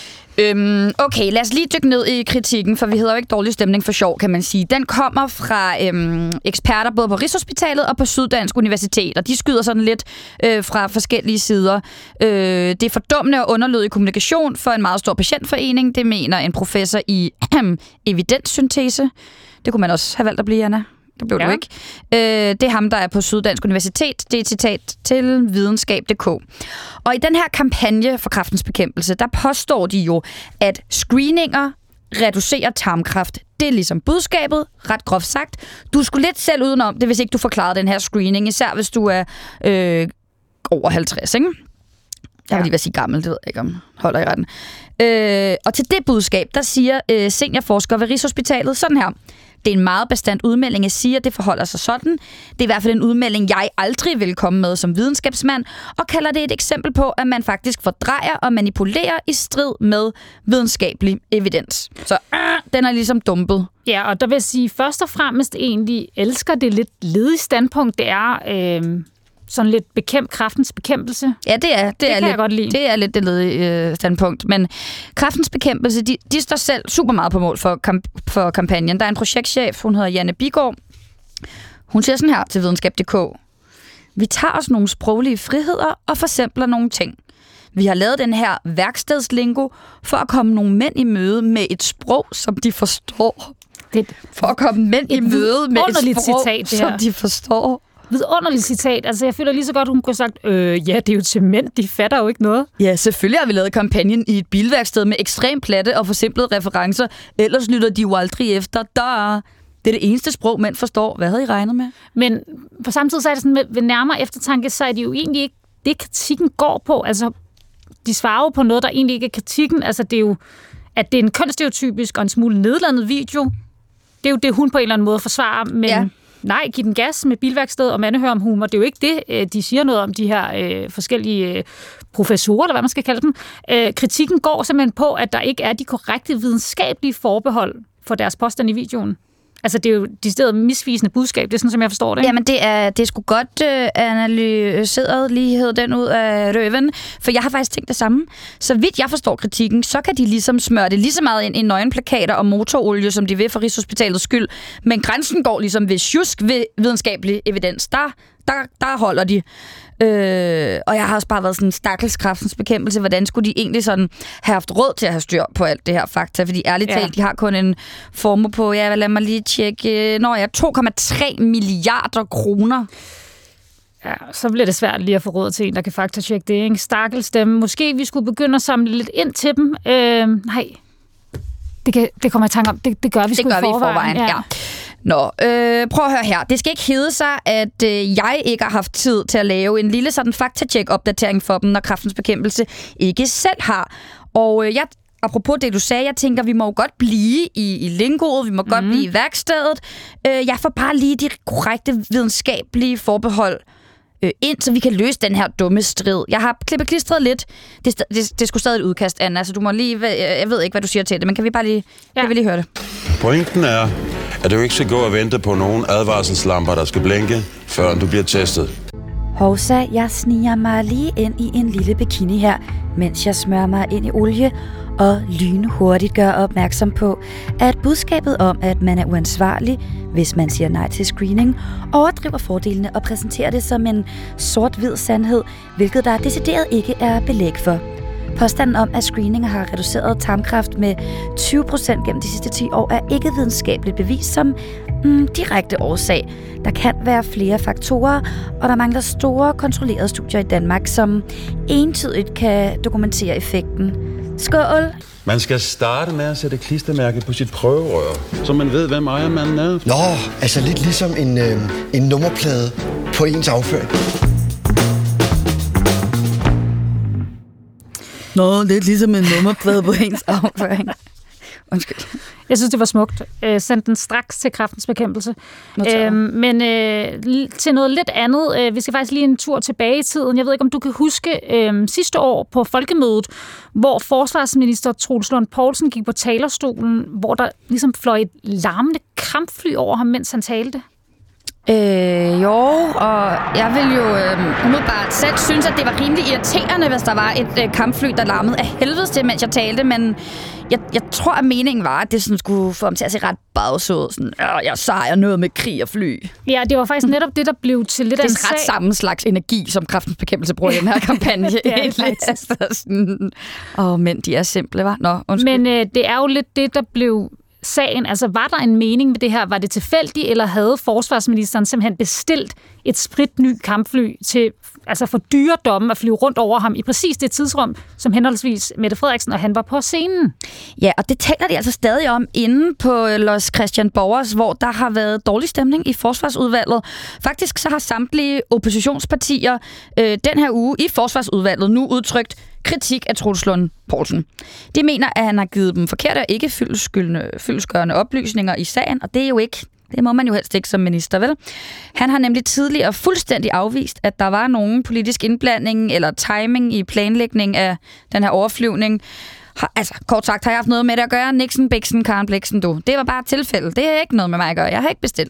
Okay, lad os lige dykke ned i kritikken, for vi hedder jo ikke dårlig stemning for sjov, kan man sige. Den kommer fra eksperter både på Rigshospitalet og på Syddansk Universitet, og de skyder sådan lidt fra forskellige sider. Det er fordummende og underlødig kommunikation for en meget stor patientforening. Det mener en professor i evidenssyntese. Det kunne man også have valgt at blive, Anna. Det blev du ikke. Det er ham, der er på Syddansk Universitet. Det er et citat til videnskab.dk. Og i den her kampagne for Kræftens Bekæmpelse, der påstår de jo, at screeninger reducerer tarmkræft. Det er ligesom budskabet, ret groft sagt. Du skulle lidt selv udenom det, hvis ikke du forklarede den her screening, især hvis du er over 50, ikke? Jeg vil lige være sige gammel, det ved jeg ikke, om holder i retten. Og til det budskab, der siger seniorforsker ved Rigshospitalet sådan her. Det er en meget bestandt udmelding, jeg siger, at det forholder sig sådan. Det er i hvert fald en udmelding, jeg aldrig vil komme med som videnskabsmand, og kalder det et eksempel på, at man faktisk fordrejer og manipulerer i strid med videnskabelig evidens. Så den er ligesom dumpet. Ja, og der vil jeg sige, først og fremmest egentlig elsker det lidt ledige standpunkt, det er sådan lidt kræftens bekæmpelse. Ja, det er kan lidt, jeg godt lide. Det er lidt det ledige standpunkt. Men kræftens bekæmpelse, de står selv super meget på mål for kampagnen. Der er en projektchef, hun hedder Janne Bigård. Hun siger sådan her til videnskab.dk. Vi tager os nogle sproglige friheder og forsimpler nogle ting. Vi har lavet den her værkstedslingo for at komme nogle mænd i møde med et sprog, som de forstår. For at komme mænd i møde med et sprog, citat, som de forstår. Vidunderligt citat. Altså, jeg føler lige så godt, hun kunne have sagt, ja, det er jo til mænd, de fatter jo ikke noget. Ja, selvfølgelig har vi lavet kampagnen i et bilværksted med ekstremt platte og forsimplede referencer. Ellers lytter de jo aldrig efter. Det er det eneste sprog, mænd forstår. Hvad havde I regnet med? Men på samme tid, så er det sådan, ved nærmere eftertanke, så er det jo egentlig ikke det, kritikken går på. Altså, de svarer jo på noget, der egentlig ikke er kritikken. Altså, det er jo, at det er en kønsstereotypisk og en smule nedlandet video. Det er jo det, hun på en eller anden måde forsvarer, men nej, giv den gas med bilværksted og mandehør om humor. Det er jo ikke det, de siger noget om, de her forskellige professorer, eller hvad man skal kalde dem. Kritikken går simpelthen på, at der ikke er de korrekte videnskabelige forbehold for deres påstand i videoen. Altså, det er jo decideret misvisende budskab, det er sådan, som jeg forstår det. Jamen, det er sgu godt analyseret, lige hed den ud af røven, for jeg har faktisk tænkt det samme. Så vidt jeg forstår kritikken, så kan de ligesom smøre det lige så meget ind i nøgenplakater og motorolie, som de vil for Rigshospitalets skyld, men grænsen går ligesom ved sjusk ved videnskabelig evidens. Der holder de. Og jeg har også bare været sådan stakkels kræftens bekæmpelse. Hvordan skulle de egentlig sådan have haft råd til at have styr på alt det her fakta? Fordi ærligt talt, de har kun en formue på, lad mig lige tjekke, 2,3 milliarder kroner. Ja, så bliver det svært lige at få råd til en, der kan faktatjekke det, ikke? Stakkels stemme. Måske vi skulle begynde at samle lidt ind til dem. Nej, det kommer jeg i tanke om. Det gør vi sgu i forvejen. Ja. Nå, prøv at høre her. Det skal ikke hedde sig, at jeg ikke har haft tid til at lave en lille sådan faktatjek-opdatering for dem, når kræftens bekæmpelse ikke selv har. Og apropos det, du sagde, jeg tænker, vi må jo godt blive i lingoet, vi må godt blive i værkstedet. Jeg får bare lige de korrekte videnskabelige forbehold ind, så vi kan løse den her dumme strid. Jeg har klippet-klistret lidt. Det er sgu stadig et udkast, Anna, så du må lige... Jeg ved ikke, hvad du siger til det, men kan vi bare lige, kan vi lige høre det? Pointen er, at du ikke skal gå og vente på nogen advarselslamper, der skal blinke, før du bliver testet. Hovsa, jeg sniger mig lige ind i en lille bikini her, mens jeg smører mig ind i olie og lynhurtigt gør opmærksom på, at budskabet om, at man er uansvarlig, hvis man siger nej til screening, overdriver fordelene og præsenterer det som en sort-hvid sandhed, hvilket der decideret ikke er belæg for. Påstanden om, at screening har reduceret tarmkræft med 20% gennem de sidste 10 år, er ikke videnskabeligt bevis som direkte årsag. Der kan være flere faktorer, og der mangler store kontrollerede studier i Danmark, som entydigt kan dokumentere effekten. Skål! Man skal starte med at sætte klistermærke på sit prøverør, så man ved, hvem ejermanden er. Nå, altså lidt ligesom en nummerplade på ens afføring. Nå, lidt ligesom en nummerplade på ens afføring. Undskyld. Jeg synes, det var smukt. Send den straks til kræftens bekæmpelse. Men til noget lidt andet. Vi skal faktisk lige en tur tilbage i tiden. Jeg ved ikke, om du kan huske sidste år på Folkemødet, hvor forsvarsminister Troels Lund Poulsen gik på talerstolen, hvor der ligesom fløj et larmende kampfly over ham, mens han talte. Jo, og jeg vil jo umiddelbart selv synes, at det var rimelig irriterende, hvis der var et kampfly, der larmede af helvedes til, mens jeg talte, men jeg tror, at meningen var, at det sådan skulle få ham til at se ret bagsået. Sådan, jeg sejrer noget med krig og fly. Ja, det var faktisk netop det, der blev til lidt af en sag. Det er ret samme slags energi, som kræftens bekæmpelse bruger i den her kampagne. Det er faktisk. Men de er simple, hva'? Nå, undskyld. Men det er jo lidt det, der blev sagen. Altså, var der en mening med det her? Var det tilfældigt, eller havde forsvarsministeren simpelthen bestilt et spritny kampfly til for dyre domme at flyve rundt over ham i præcis det tidsrum, som henholdsvis Mette Frederiksen og han var på scenen? Ja, og det taler de altså stadig om inde på Los Christian Borgers, hvor der har været dårlig stemning i forsvarsudvalget. Faktisk så har samtlige oppositionspartier den her uge i forsvarsudvalget nu udtrykt kritik af Troels Lund Poulsen. De mener, at han har givet dem forkerte og ikke fyldestgørende oplysninger i sagen, og det er jo ikke. Det må man jo helst ikke som minister, vel? Han har nemlig tidligere fuldstændig afvist, at der var nogen politisk indblanding eller timing i planlægning af den her overflyvning. Kort sagt, har jeg haft noget med det at gøre. Nixon, Bixen, Karen Blixen, du. Det var bare et tilfælde. Det er ikke noget med mig at gøre. Jeg har ikke bestilt det her.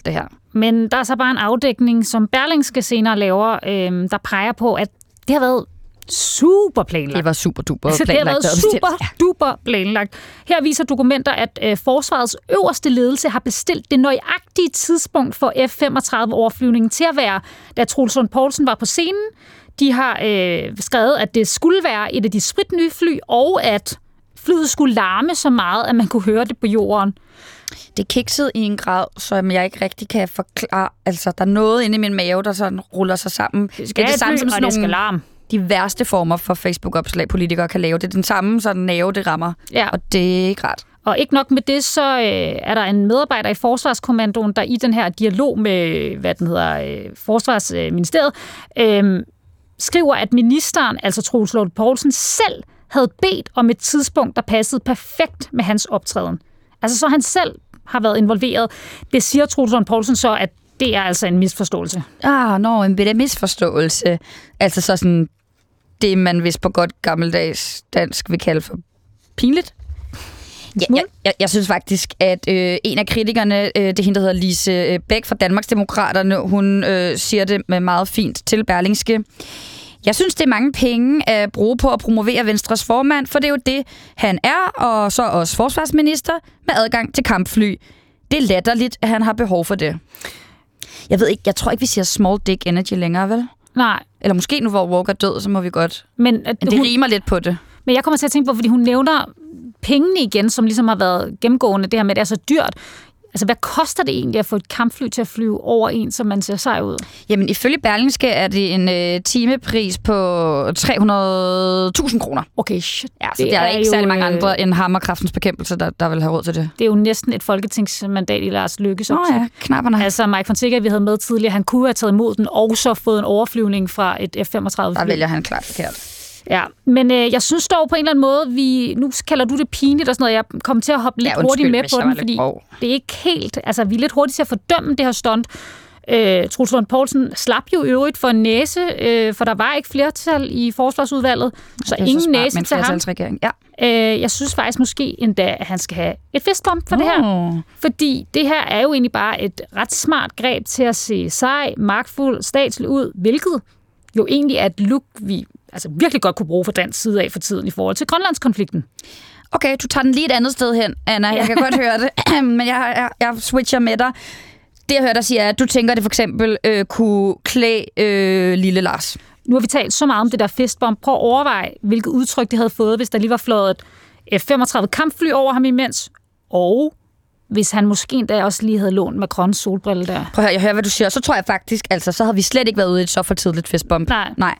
Men der er så bare en afdækning, som Berlingske senere laver, der peger på, at det har været super planlagt. Det var super duper planlagt. Det har været super duper planlagt. Her viser dokumenter, at forsvarets øverste ledelse har bestilt det nøjagtige tidspunkt for F-35-overflyvningen til at være, da Troels Lund Poulsen var på scenen. De har skrevet, at det skulle være et af de spritnye fly, og at flyet skulle larme så meget, at man kunne høre det på jorden. Det kiksede i en grad, som jeg ikke rigtig kan forklare. Altså, der er noget inde i min mave, der sådan ruller sig sammen. Det er det samme som sådan nogle de værste former for Facebook-opslag, politikere kan lave. Det er den samme sådan nerve, det rammer. Ja. Og det er ikke rart. Og ikke nok med det, så er der en medarbejder i Forsvarskommandoen, der i den her dialog med, Forsvarsministeriet, skriver, at ministeren, altså Troels Lund Poulsen, selv havde bedt om et tidspunkt, der passede perfekt med hans optræden. Altså så han selv har været involveret. Det siger Troels Lund Poulsen så, at det er altså en misforståelse. En bitte misforståelse. Altså så sådan det, man vist på godt gammeldags dansk vil kalde for pinligt. Jeg synes faktisk, at en af kritikerne, det hende, der hedder Lise Bæk fra Danmarksdemokraterne, hun siger det med meget fint til Berlingske. Jeg synes, det er mange penge at bruge på at promovere Venstres formand, for det er jo det, han er, og så også forsvarsminister med adgang til kampfly. Det er latterligt, at han har behov for det. Jeg tror ikke, vi siger small dick energy længere, vel? Nej. Eller måske nu, hvor Walker er død, så må vi godt. Men det rimer lidt på det. Men jeg kommer til at tænke på, fordi hun nævner pengene igen, som ligesom har været gennemgående, det her med, at det er så dyrt. Altså, hvad koster det egentlig at få et kampfly til at flyve over en, som man ser sej ud? Jamen, ifølge Berlingske er det en timepris på 300.000 kroner. Okay, shit. Ja, så det er ikke særlig mange andre end Hammerkraftens Bekæmpelse, der vil have råd til det. Det er jo næsten et folketingsmandat i Lars Løkkes optik. Ja, knapperne. Altså, Mike Fonseca, vi havde med tidligere, han kunne have taget imod den, og så fået en overflyvning fra et F-35. Der vælger han klart forkert. Ja, men jeg synes dog på en eller anden måde, nu kalder du det pinligt og sådan noget, jeg kommer til at hoppe lidt hurtigt med på den, fordi det er ikke helt, altså vi er lidt hurtigt til at fordømme det her stunt. Troels Lund Poulsen slap jo øvrigt for en næse, for der var ikke flertal i forsvarsudvalget, så ingen næse til ham. Ja. Jeg synes faktisk måske endda, at han skal have et fistbump for det her, fordi det her er jo egentlig bare et ret smart greb til at se sej, magtfuld, statslig ud, hvilket jo egentlig er et look, vi virkelig godt kunne bruge fra dansk side af for tiden i forhold til Grønlandskonflikten. Okay, du tager den lige et andet sted hen, Anna. Jeg kan godt høre det, men jeg switcher med dig. Det, jeg hører dig sige, er, at du tænker, at det for eksempel kunne klæde lille Lars. Nu har vi talt så meget om det der fistbomb. Prøv at overveje, hvilket udtryk det havde fået, hvis der lige var fløjet et F-35 kampfly over ham imens, og hvis han måske endda også lige havde lånt Macrons solbrille der. Prøv at høre, jeg hører, hvad du siger. Så tror jeg faktisk, så havde vi slet ikke været ude i et så for tidligt fistbomb. Nej.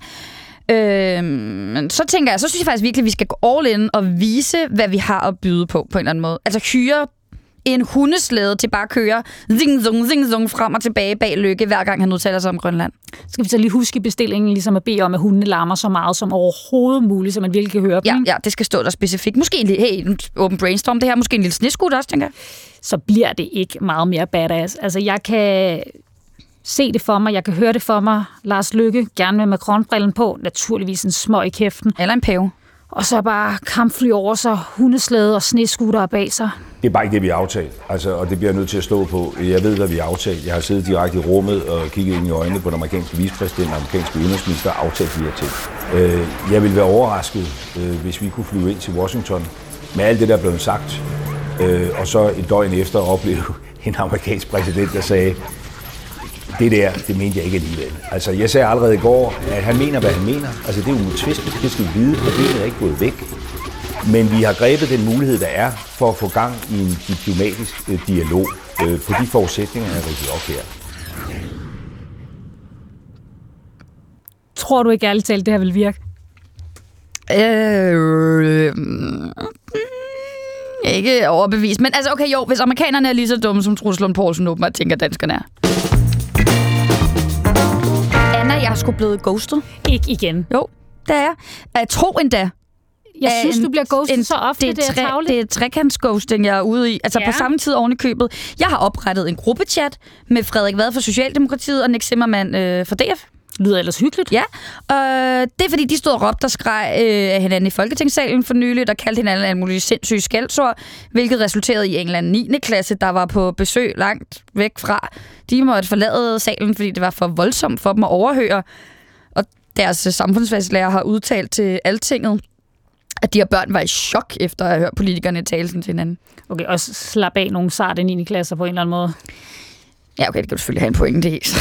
Så tænker jeg, så synes jeg faktisk virkelig, at vi skal gå all in og vise, hvad vi har at byde på en eller anden måde. Altså hyre en hundeslæde til bare at køre zing-zong frem og tilbage bag Løkke, hver gang han udtaler sig om Grønland. Skal vi så lige huske i bestillingen, ligesom at bede om, at hundene larmer så meget som overhovedet muligt, så man virkelig kan høre dem? Ja, det skal stå der specifikt. Måske en open brainstorm, det her. Måske en lille sneskud også, tænker jeg. Så bliver det ikke meget mere badass. Altså, jeg kan se det for mig, jeg kan høre det for mig. Lars Løkke, gerne med Macron-brillen på, naturligvis en smøg i kæften. Eller en pæve. Og så bare kampfly over sig, hundeslæde og sneskutter bag sig. Det er bare ikke det, vi har aftalt, og det bliver jeg nødt til at stå på. Jeg ved, hvad vi har aftalt. Jeg har siddet direkte i rummet og kigget ind i øjnene på den amerikanske vicepræsident og amerikanske udenrigsminister og aftalt de her ting. Jeg ville være overrasket, hvis vi kunne flyve ind til Washington med alt det, der er blevet sagt, og så et døgn efter opleve en amerikansk præsident, der sagde, det mente jeg ikke alligevel. Altså, jeg sagde allerede i går, at han mener, hvad han mener. Altså, det er uomtvisteligt, det skal vi vide, problemet er ikke gået væk. Men vi har grebet den mulighed, der er, for at få gang i en diplomatisk dialog på de forudsætninger, jeg rigtig op her. Tror du ikke ærligt talt, det her vil virke? Ikke overbevist. Men altså, okay, jo, hvis amerikanerne er lige så dumme, som Troels Lund Poulsen åbenbart tænker, at danskerne er. Anna, jeg er sgu blevet ghostet. Ikke igen. Jo, det er jeg. Jeg tror endda. Jeg synes, du bliver ghostet så ofte, det er travligt. Det er trekantsghosting, jeg er ude i. Altså på samme tid oven i købet. Jeg har oprettet en gruppechat med Frederik Vad fra Socialdemokratiet og Nick Zimmermann fra DF. Lyder ellers hyggeligt. Ja, det er fordi, de stod og råbte og skreg af hinanden i Folketingssalen for nylig, der kaldte hinanden en mulig sindssyge skældsord, hvilket resulterede i en eller anden 9. klasse, der var på besøg langt væk fra. De måtte forlade salen, fordi det var for voldsomt for dem at overhøre. Og deres samfundsfagslærer har udtalt til Altinget, at de her børn var i chok efter at have hørt politikerne tale til hinanden. Okay, og slap af nogle sarte 9. klasser på en eller anden måde. Ja, okay, det kan du selvfølgelig have en pointe i.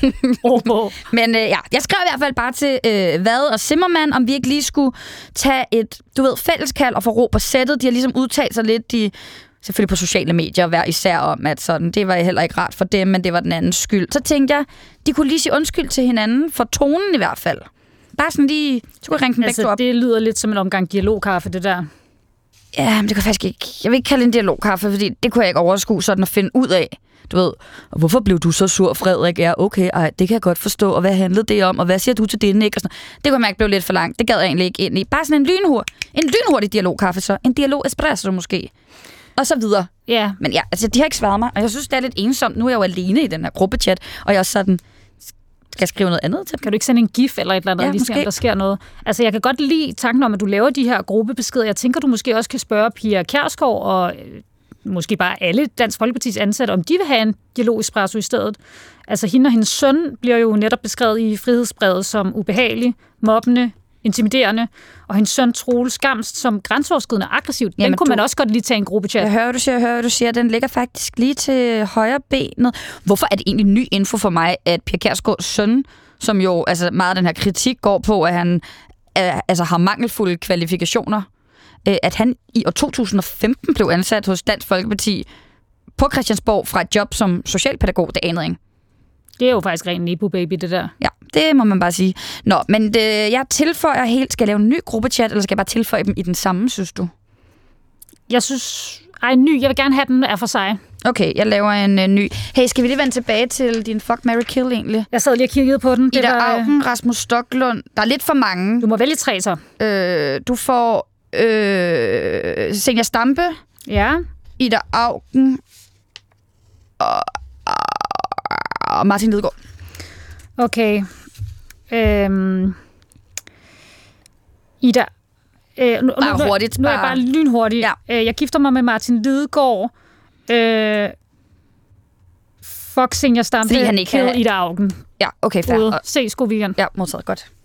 Men ja, jeg skrev i hvert fald bare til Vad og Zimmermann, om vi ikke lige skulle tage et, fælleskald og få ro på sættet. De har ligesom udtalt sig lidt, selvfølgelig på sociale medier, hver især om, at sådan, det var heller ikke rart for dem, men det var den andens skyld. Så tænkte jeg, de kunne lige sige undskyld til hinanden, for tonen i hvert fald. Bare sådan lige, så kunne jeg ringe dem begge op. Det lyder lidt som en omgang dialogkaffe, det der. Ja, men det kan faktisk ikke. Jeg vil ikke kalde det en dialogkaffe, fordi det kunne jeg ikke overskue sådan at finde ud af. Du ved, og hvorfor blev du så sur, Frederik? Ja, okay, det kan jeg godt forstå, og hvad handlede det om, og hvad siger du til det, Nick? Og sådan. Det kunne jeg mærke blev lidt for langt. Det gad jeg egentlig ikke ind i. Bare sådan en lynhurtig dialogkaffe så. En dialog espresso måske. Og så videre. Ja. Men ja, altså, de har ikke svaret mig, og jeg synes, det er lidt ensomt. Nu er jeg jo alene i den her gruppechat, og jeg er også sådan, skal jeg skrive noget andet til? Kan du ikke sende en gif eller et eller andet, lige se, om der sker noget? Altså, jeg kan godt lide tanken om, at du laver de her gruppebeskeder. Jeg tænker, du måske også kan spørge Pia Kjærsgaard og måske bare alle Dansk Folkepartis ansatte, om de vil have en dialog-espresso i stedet. Altså, hende og hendes søn bliver jo netop beskrevet i Frihedsbrevet som ubehagelig, mobbende, intimiderende, og hendes søn Troels Gamst som grænseoverskridende aggressivt. Den kunne man også godt lige tage en gruppechat. Jeg hører, hvad du siger. Den ligger faktisk lige til højre benet. Hvorfor er det egentlig ny info for mig, at Pia Kjærsgaards søn, som jo altså meget af den her kritik går på, at han har mangelfulde kvalifikationer, at han i år 2015 blev ansat hos Dansk Folkeparti på Christiansborg fra et job som socialpædagog, det anede ikke. Det er jo faktisk ren Nepo-baby, det der. Ja, det må man bare sige. Nå, men jeg tilføjer helt. Skal jeg lave en ny gruppechat, eller skal jeg bare tilføje dem i den samme, synes du? Jeg synes... en ny. Jeg vil gerne have den af for sig. Okay, jeg laver en ny. Hey, skal vi lige vende tilbage til din Fuck, Marry, Kill egentlig? Jeg sad lige og kiggede på den. Ida Auken, Rasmus Stoklund. Der er lidt for mange. Du må vælge 3 så. Du får Zenia Stampe. Ja. Ida Auken. Og Martin Lidegaard. Okay. Ida. Nu er jeg bare lynhurtig. Ja. Jeg gifter mig med Martin Lidegaard. Fuck Zenia Stampe. Fordi han ikke Kill Ida Auken. Ja, okay, fair. Se, god weekend. Ja, modtaget godt.